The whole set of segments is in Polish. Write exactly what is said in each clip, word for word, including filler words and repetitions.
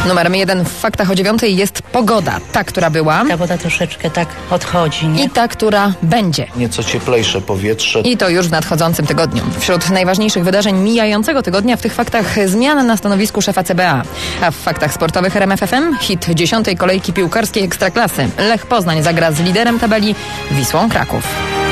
Numerem jeden w faktach o dziewiątej jest pogoda. Ta, która była. Ta woda troszeczkę tak odchodzi, nie? I ta, która będzie. Nieco cieplejsze powietrze. I to już w nadchodzącym tygodniu. Wśród najważniejszych wydarzeń mijającego tygodnia w tych faktach zmiana na stanowisku szefa C B A. A w faktach sportowych R M F F M hit dziesiątej kolejki piłkarskiej Ekstraklasy. Lech Poznań zagra z liderem tabeli Wisłą Kraków.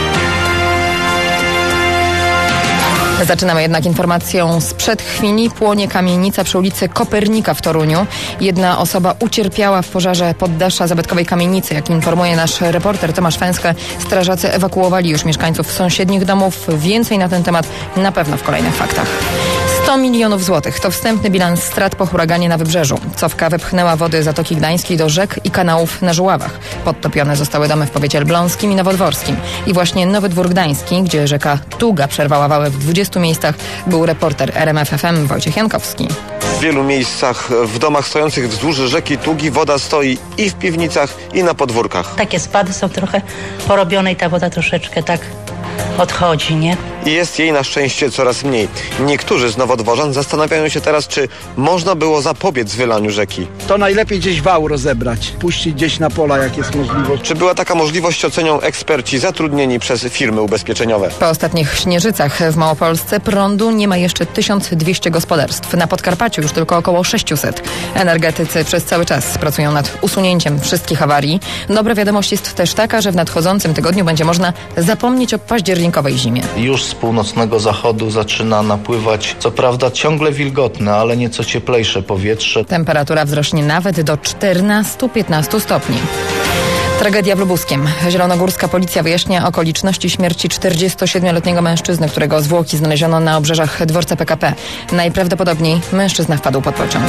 Zaczynamy jednak informacją sprzed chwili. Płonie kamienica przy ulicy Kopernika w Toruniu. Jedna osoba ucierpiała w pożarze poddasza zabytkowej kamienicy. Jak informuje nasz reporter Tomasz Fęskę, strażacy ewakuowali już mieszkańców sąsiednich domów. Więcej na ten temat na pewno w kolejnych faktach. sto milionów złotych to wstępny bilans strat po huraganie na Wybrzeżu. Cofka wepchnęła wody Zatoki Gdańskiej do rzek i kanałów na Żuławach. Podtopione zostały domy w powiecie elbląskim i nowodworskim. I właśnie Nowy Dwór Gdański, gdzie rzeka Tuga przerwała wały w dwudziestu miejscach, był reporter R M F F M Wojciech Jankowski. W wielu miejscach w domach stojących wzdłuż rzeki Tugi woda stoi i w piwnicach, i na podwórkach. Takie spady są trochę porobione i ta woda troszeczkę tak odchodzi, nie? I jest jej na szczęście coraz mniej. Niektórzy z nowodworzan zastanawiają się teraz, czy można było zapobiec wylaniu rzeki. To najlepiej gdzieś wał rozebrać, puścić gdzieś na pola, jak jest możliwość. Czy była taka możliwość, ocenią eksperci zatrudnieni przez firmy ubezpieczeniowe. Po ostatnich śnieżycach w Małopolsce prądu nie ma jeszcze tysiąc dwieście gospodarstw. Na Podkarpaciu już tylko około sześćset. Energetycy przez cały czas pracują nad usunięciem wszystkich awarii. Dobra wiadomość jest też taka, że w nadchodzącym tygodniu będzie można zapomnieć o październikowej zimie. Już z północnego zachodu zaczyna napływać, co prawda ciągle wilgotne, ale nieco cieplejsze powietrze. Temperatura wzrośnie nawet do czternastu do piętnastu stopni. Tragedia w Lubuskiem. Zielonogórska policja wyjaśnia okoliczności śmierci czterdziestosiedmioletniego mężczyzny, którego zwłoki znaleziono na obrzeżach dworca P K P. Najprawdopodobniej mężczyzna wpadł pod pociąg.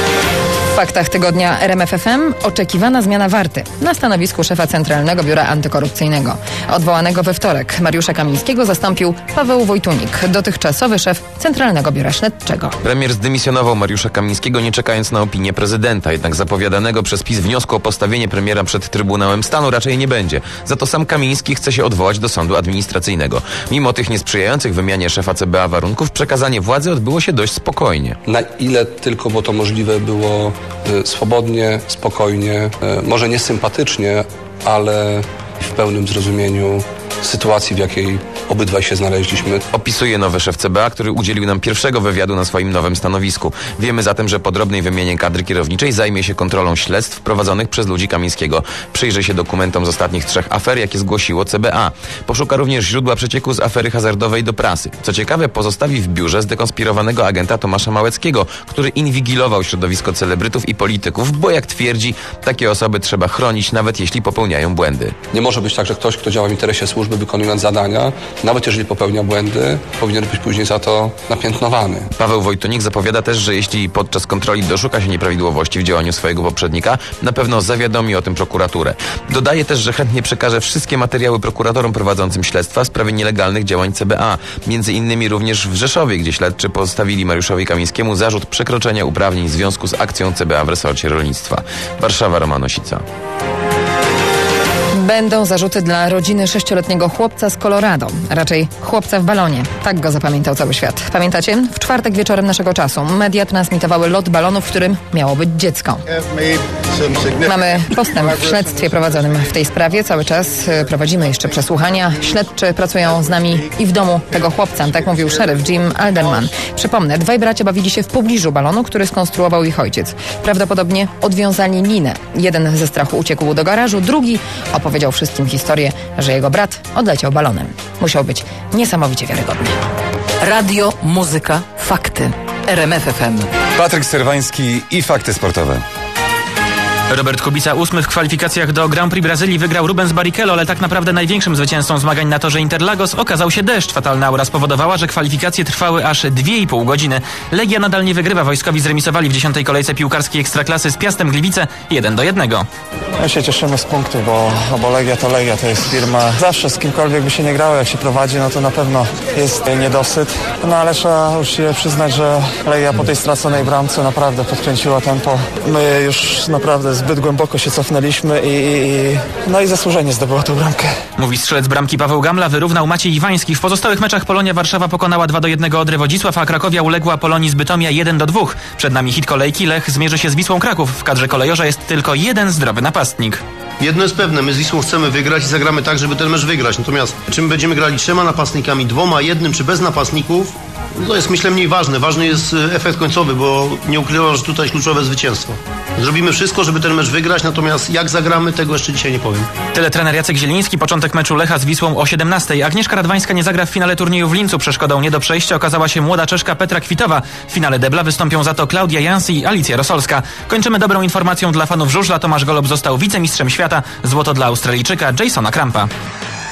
W faktach tygodnia R M F F M oczekiwana zmiana Warty na stanowisku szefa Centralnego Biura Antykorupcyjnego. Odwołanego we wtorek Mariusza Kamińskiego zastąpił Paweł Wojtunik, dotychczasowy szef Centralnego Biura Śledczego. Premier zdymisjonował Mariusza Kamińskiego, nie czekając na opinię prezydenta. Jednak zapowiadanego przez PiS wniosku o postawienie premiera przed Trybunałem Stanu raczej nie będzie. Za to sam Kamiński chce się odwołać do sądu administracyjnego. Mimo tych niesprzyjających wymianie szefa C B A warunków, przekazanie władzy odbyło się dość spokojnie. Na ile tylko było to możliwe, było swobodnie, spokojnie, może nie sympatycznie, ale w pełnym zrozumieniu sytuacji, w jakiej obydwaj się znaleźliśmy. Opisuje nowy szef C B A, który udzielił nam pierwszego wywiadu na swoim nowym stanowisku. Wiemy zatem, że po drobnej wymianie kadry kierowniczej zajmie się kontrolą śledztw prowadzonych przez ludzi Kamińskiego. Przyjrzy się dokumentom z ostatnich trzech afer, jakie zgłosiło C B A. Poszuka również źródła przecieku z afery hazardowej do prasy. Co ciekawe, pozostawi w biurze zdekonspirowanego agenta Tomasza Małeckiego, który inwigilował środowisko celebrytów i polityków, bo jak twierdzi, takie osoby trzeba chronić, nawet jeśli popełniają błędy. Nie może być tak, że ktoś, kto działa w interesie służby, wykonując zadania, nawet jeżeli popełnia błędy, powinien być później za to napiętnowany. Paweł Wojtunik zapowiada też, że jeśli podczas kontroli doszuka się nieprawidłowości w działaniu swojego poprzednika, na pewno zawiadomi o tym prokuraturę. Dodaje też, że chętnie przekaże wszystkie materiały prokuratorom prowadzącym śledztwa w sprawie nielegalnych działań C B A. Między innymi również w Rzeszowie, gdzie śledczy postawili Mariuszowi Kamińskiemu zarzut przekroczenia uprawnień w związku z akcją C B A w resorcie rolnictwa. Warszawa, Roman Osica. Będą zarzuty dla rodziny sześcioletniego chłopca z Colorado. Raczej chłopca w balonie. Tak go zapamiętał cały świat. Pamiętacie? W czwartek wieczorem naszego czasu media transmitowały lot balonu, w którym miało być dziecko. Mamy postęp w śledztwie prowadzonym w tej sprawie. Cały czas prowadzimy jeszcze przesłuchania. Śledczy pracują z nami i w domu tego chłopca. Tak mówił szeryf Jim Alderman. Przypomnę, dwaj bracia bawili się w pobliżu balonu, który skonstruował ich ojciec. Prawdopodobnie odwiązali linę. Jeden ze strachu uciekł do garażu, drugi opowiedział wszystkim historię, że jego brat odleciał balonem. Musiał być niesamowicie wiarygodny. Radio, muzyka, fakty. R M F F M. Patryk Serwański i fakty sportowe. Robert Kubica ósmy w kwalifikacjach do Grand Prix Brazylii wygrał Rubens Barrichello, ale tak naprawdę największym zwycięzcą zmagań na torze Interlagos okazał się deszcz. Fatalna aura spowodowała, że kwalifikacje trwały aż dwie i pół godziny. Legia nadal nie wygrywa. Wojskowi zremisowali w dziesiątej kolejce piłkarskiej Ekstraklasy z Piastem Gliwice jeden do jednego. My się cieszymy z punktu, bo, bo Legia to Legia, to jest firma. Zawsze z kimkolwiek by się nie grało, jak się prowadzi, no to na pewno jest niedosyt. No ale trzeba już się przyznać, że Legia po tej straconej bramce naprawdę podkręciła tempo. My już naprawdę zbyt głęboko się cofnęliśmy i, i no i zasłużenie zdobyła tę bramkę. Mówi strzelec bramki Paweł Gamla, wyrównał Maciej Iwański. W pozostałych meczach Polonia Warszawa pokonała dwa do jednego Odrę Wodzisław, a Krakowia uległa Polonii z Bytomia jeden do dwóch. Przed nami hit kolejki. Lech zmierzy się z Wisłą Kraków. W kadrze kolejorza jest tylko jeden zdrowy napastnik. Jedno jest pewne, my z Wisłą chcemy wygrać i zagramy tak, żeby ten mecz wygrać. Natomiast czy my będziemy grali trzema napastnikami, dwoma, jednym czy bez napastników, to jest myślę mniej ważne. Ważny jest efekt końcowy, bo nie ukrywam, że tutaj kluczowe zwycięstwo. Zrobimy wszystko, żeby ten mecz wygrać, natomiast jak zagramy, tego jeszcze dzisiaj nie powiem. Tyle trener Jacek Zieliński. Początek meczu Lecha z Wisłą o siedemnastej. Agnieszka Radwańska nie zagra w finale turnieju w Lincu. Przeszkodą nie do przejścia okazała się młoda Czeszka Petra Kwitowa. W finale debla wystąpią za to Klaudia Jansi i Alicja Rosolska. Kończymy dobrą informacją dla fanów żużla. Tomasz Golob został wicemistrzem świata. Złoto dla Australijczyka Jasona Krampa.